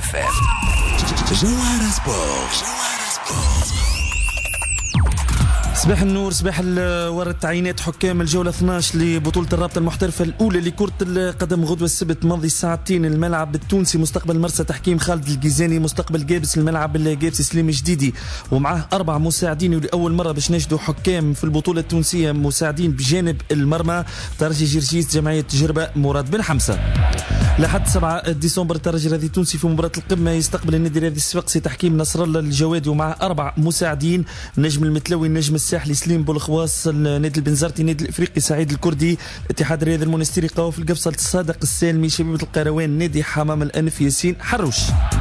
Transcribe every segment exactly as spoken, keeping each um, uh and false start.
اف ام. جوهرة سبورت. صباح النور، صباح ورد تعيينات حكام الجولة اثني عشر لبطولة الرابطة المحترفة الأولى لكرة القدم غدوة السبت ماضي ساعتين. الملعب التونسي مستقبل مرسى تحكيم خالد الجيزاني، مستقبل جابس الملعب الجابسي سليم جديدي، ومعه أربع مساعدين. ولأول مرة باش نجدوا حكام في البطولة التونسية مساعدين بجانب المرمى. ترجي جرجيس جمعية تجربة مراد بن حمزة. لحد سبعة ديسمبر الترجي الرياضي التونسي في مباراة القمة يستقبل النادي الرياضي الصفاقسي تحكيم نصر الله الجوادي، ومع أربع مساعدين: النجم المتلوي، النجم الساحلي سليم بولخواص، النادي البنزرتي، النادي الافريقي سعيد الكردي، الاتحاد الرياضي المونستيري قواف القبصة، الصادق السالمي، شبيبة القيروان، نادي حمام الأنف ياسين حروش.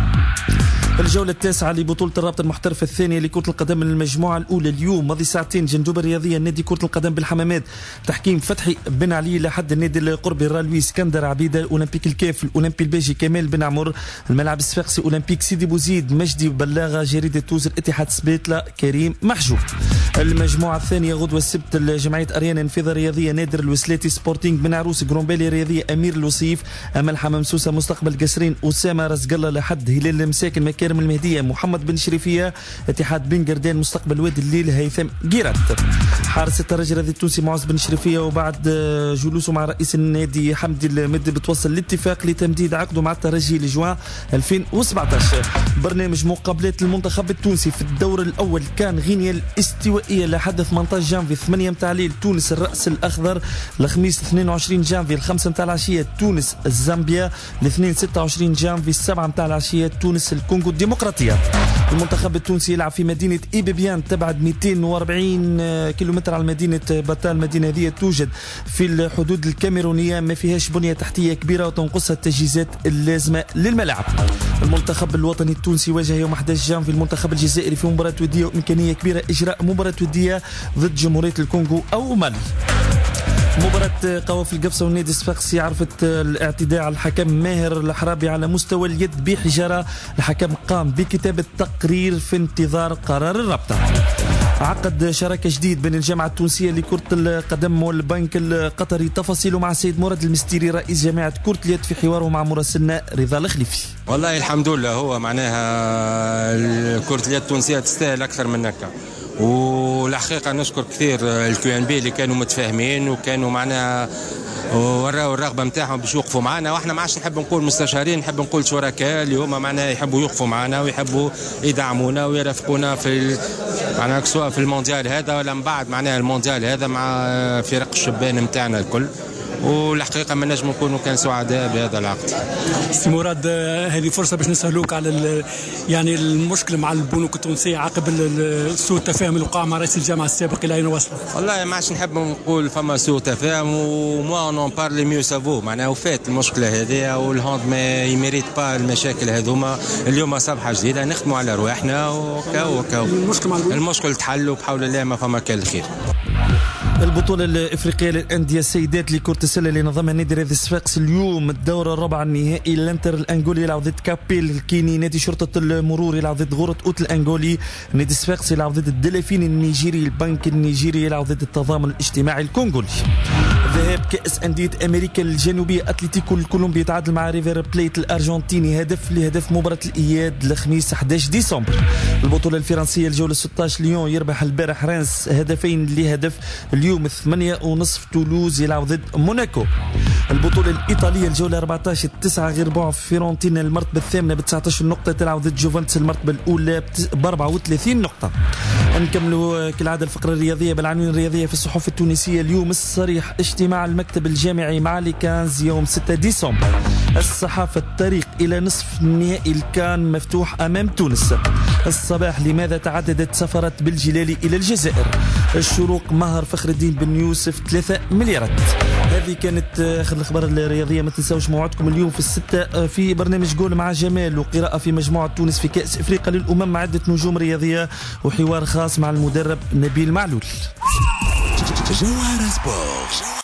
الجولة التاسعة لبطولة الرابطة المحترفة الثانية لكرة القدم المجموعة الأولى اليوم ماضي ساعتين. جندوبة الرياضية نادي كرة القدم بالحمامات تحكيم فتحي بن علي، لحد النادي القربي الرالوي اسكندر عبيدة، الأولمبيك الكاف، الأولمبي الباجي كمال بن عمر، الملعب الصفاقسي أولمبيك سيدي بوزيد مجدي بلاغة، جريدة توزر، اتحاد سبيتلا كريم محجوب. المجموعة الثانية غدوة السبت جمعية أريانا انفاذة رياضية نادر الوسلاتي، سبورتينج بن عروس، جرومبالي رياضية أمير الوصيف، أمل حمام سوسة، مستقبل قصرين، أسامة رزق الله، لحد هلال المساكن مكارم المهدية محمد بن شريفية، اتحاد بن قردان، مستقبل وادي الليل هيثم جيرات. حارس الترجي الرياضي التونسي معز بن شريفية، وبعد جلوسه مع رئيس النادي حمدي المدي بتوصل الاتفاق لتمديد عقده مع الترجي لجوان ألفين وسبعطاش. برنامج مقابلات المنتخب التونسي في الدور الأول كان غينيا الاستوائية لحد ثمانية عشر جانفي ثمانية متاع الليل تونس الرأس الأخضر، الخميس اثنين وعشرين جانفي الخمسة متاع العشية تونس الزامبيا، الاثنين ستة وعشرين جانفي السبعة متاع العشية تونس الكونغو الديمقراطية. المنتخب التونسي يلعب في مدينة إيبيبيان تبعد مئتين وأربعين كيلومتر على مدينة باتال. المدينة هذه توجد في الحدود الكاميرونية، ما فيهاش بنية تحتية كبيرة وتنقصها التجهيزات اللازمة للملاعب. المنتخب الوطني التونسي واجه يوم أحد عشر جانفي المنتخب الجزائري في مباراة ودية، وإمكانية كبيرة إجراء مباراة ودية ضد جمهورية الكونغو أو مالي. مباراة قواف القبصة والنادي الصفاقسي عرفت الاعتداء على الحكم ماهر الحرابي على مستوى اليد بحجارة. الحكم قام بكتابة تقرير في انتظار قرار الرابطة. عقد شراكة جديد بين الجامعة التونسية لكرة القدم والبنك القطري، تفاصيله مع السيد مراد المستيري رئيس جامعة كرة اليد في حواره مع مراسلنا رضا الخليفي. والله الحمد لله، هو معناها كرة اليد التونسية تستاهل أكثر من هكا، والحقيقة نشكر كثير الكيو ان بي اللي كانوا متفاهمين وكانوا معنا وراوا الرغبة نتاعهم باش يوقفوا معنا. واحنا ما عادش نحب نقول مستشارين، نحب نقول شركاء اللي هما معناها يحبوا يوقفوا معنا ويحبوا يدعمونا ويرافقونا في معناها سواء في المونديال هذا ولا من بعد معناها المونديال هذا مع فرق الشبان نتاعنا الكل. والحقيقه ما نجم نكونوا كان سعداء بهذا العقد. سي مراد، هذه فرصه باش نسالوك على يعني المشكله مع البنوك التونسيه عقب سوء التفاهم اللي وقع مع رئيس الجامعه السابق الى اين وصل؟ والله ما عادش نحب نقول فما سوء تفاهم، وموا اون بارلي ميو سافو معناها وفات المشكله هذه، والهاند ما يميريت با المشاكل هذوما. اليوم صفحه جديده نخدموا على رواحنا وكا وكا. المشكل مع المشكل تحل وبحول الله ما فما كان الخير. البطولة الإفريقية للأندية السيدات لكرة السلة اللي نظمها النادي الرياضي الصفاقسي اليوم الدورة الرابعة النهائي. الانتر الأنغولي يلعب ضد كابيل الكيني، نادي شرطة المرور يلعب ضد غورة أوت الأنغولي، النادي الصفاقسي يلعب ضد الدلافين النيجيري، البنك النيجيري يلعب ضد التضامن الاجتماعي الكونغولي. ذهاب كأس أندية أمريكا الجنوبية، أتلتيكو الكولومبي يتعادل مع ريفر بليت الأرجنتيني هدف لهدف مباراة الإياد الخميس أحد عشر ديسمبر. البطولة الفرنسية الجولة ستة عشر ليون يربح البارح رانس هدفين لهدف. اليوم ثمانية ونصف تولوز يلعب ضد موناكو. البطولة الإيطالية الجولة أربعة عشر تسعة غير بعض فيرونتينا المرتبة الثامنة ب تسعة عشر نقطة تلعب ضد جوفنتس المرتبة الأولى ب أربعة وثلاثين نقطة. نكملوا كالعادة الفقرة الرياضية بالعناوين الرياضية في الصحف التونسية اليوم. الصريح اجتماع المكتب الجامعي مع ليكانز يوم ستة ديسمبر. الصحافة الطريق إلى نصف النهائي الكان مفتوح أمام تونس. الصباح لماذا تعددت سفرات بالجلالي إلى الجزائر. الشروق مهر فخر الدين بن يوسف ثلاثة مليارات. هذه كانت آخر الأخبار الرياضية. ما تنسوش موعدكم اليوم في الستة في برنامج جول مع جمال، وقراءة في مجموعة تونس في كأس إفريقيا للأمم مع عدة نجوم رياضية، وحوار خاص مع المدرب نبيل معلول. جوهرة سبورت.